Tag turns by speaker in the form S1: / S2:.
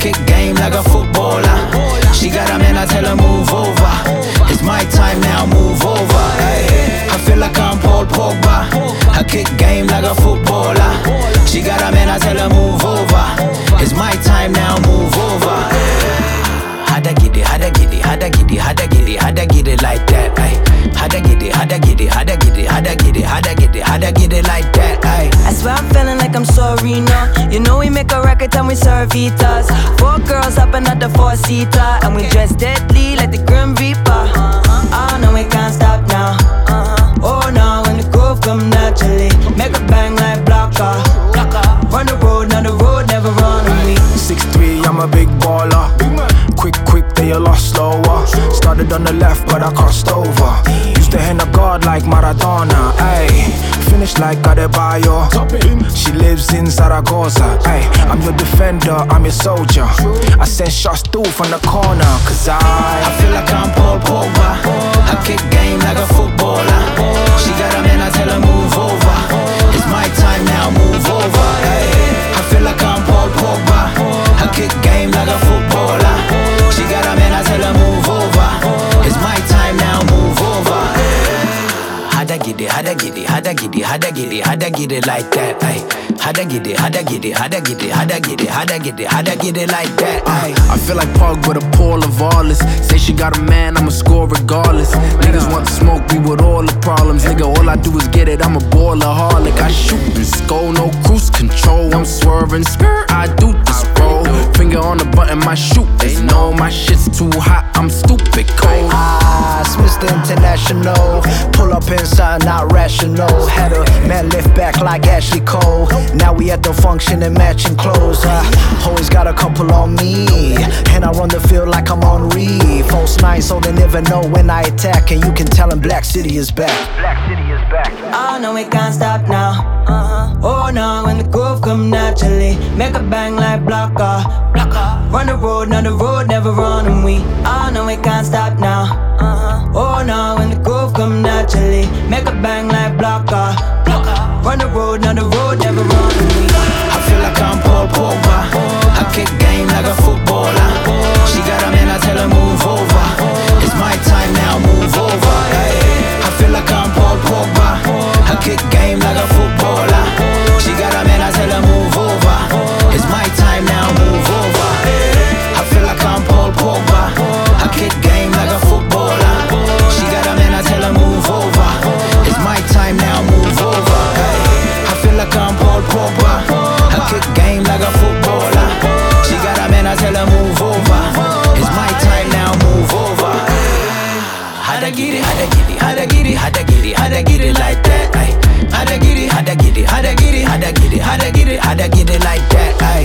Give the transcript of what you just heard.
S1: kick game like a footballer. She got a man, I tell her move over. It's my time now, move over. Ay, I feel like I'm Paul Pogba. I kick game like a footballer. She got a man, I tell her move over. It's my time now, move over. How'd I get it, how'd I get it, how'd I get it, how'd I get it, how'd I get it like that, ay? How'd I get it, how'd I get it, how'd I get it, how'd I get it, how'd I get it, how'd I get it like that, ay?
S2: I swear I'm feeling like I'm sorry now. You know we make a record and we serve eaters. 4 girls up and at the 4-seater, and we dress deadly like the Grim Reaper. Oh no, we can't stop now. Oh no, when the groove come naturally, make a bang like blocker. Run the road, now the road never run on me.
S3: 6'3", I'm a big baller. Quick, they a lot slower. Started on the left, but I crossed over. Used to hand a guard like Maradona, ayy. Finished like Adebayo. She lives in Zaragoza, ayy. I'm your defender, I'm your soldier. I send shots through from the corner, cause I
S1: feel like I'm Paul Pogba. I kick game like a footballer. She got a man, I tell her move over. It's my time now, move over. Ay, I feel like I'm Paul Pogba. I kick game like a footballer. She got a man, I tell her move over. It's my time now, move over. How'd I get it, how'd I get it, how'd I get it, how'd I get it, how'd I get it like that, ay? How'd I get it, how'd I get it, how'd I get it, how'd I get it, how'd I get it, how'd I get it like that, ay?
S3: I feel like Pug with a Paul of Arliss. Say she got a man, I'ma score regardless. Niggas want to smoke me with all the problems. Nigga, all I do is get it, I'm a baller harlot. I shoot and score, no cruise control. I'm swerving, skirt, I do this roll. Finger on the button, my shoot is no. My shit's too hot, I'm stupid cold.
S4: It's Mr. International. Pull up inside, not rational. Had a man lift back like Ashley Cole. Now we at the function in matching clothes. Always got a couple on me, and I run the field like I'm on Reed. False 9, so they never know when I attack. And you can tell them Black City is back. Black City is back.
S2: Oh no, we can't stop now. Oh no, when the groove come naturally, make a bang like blocker. Run the road, now the road never run on we. Oh no, we can't stop now. Oh no, when the groove come naturally, make a bang like blocker. Run the road, now the road never run on me.
S1: I feel like I'm Paul Pogba. I kick game like a footballer. She got a man, I tell her move over. It's my time now, move over. Ay, I feel like I'm Paul Pogba. I kick game like a footballer. She got a man, I tell her move over. It's my time now, move over. I feel like I'm Paul Pogba. I kick game like a footballer. She got a man, I tell her move over. It's my time now, move over. I feel like I'm Paul Pogba. I kick game like a footballer. She got a man, I tell her move over. It's my time now, move over. How'd I get it, how'd I get it, how'd I get it, how'd I get it, how'd I get it like that, ay? How'd I get it, how'd I get it, how'd I get it, how'd I get it, how'd I get it, how'd I get it like that, ay?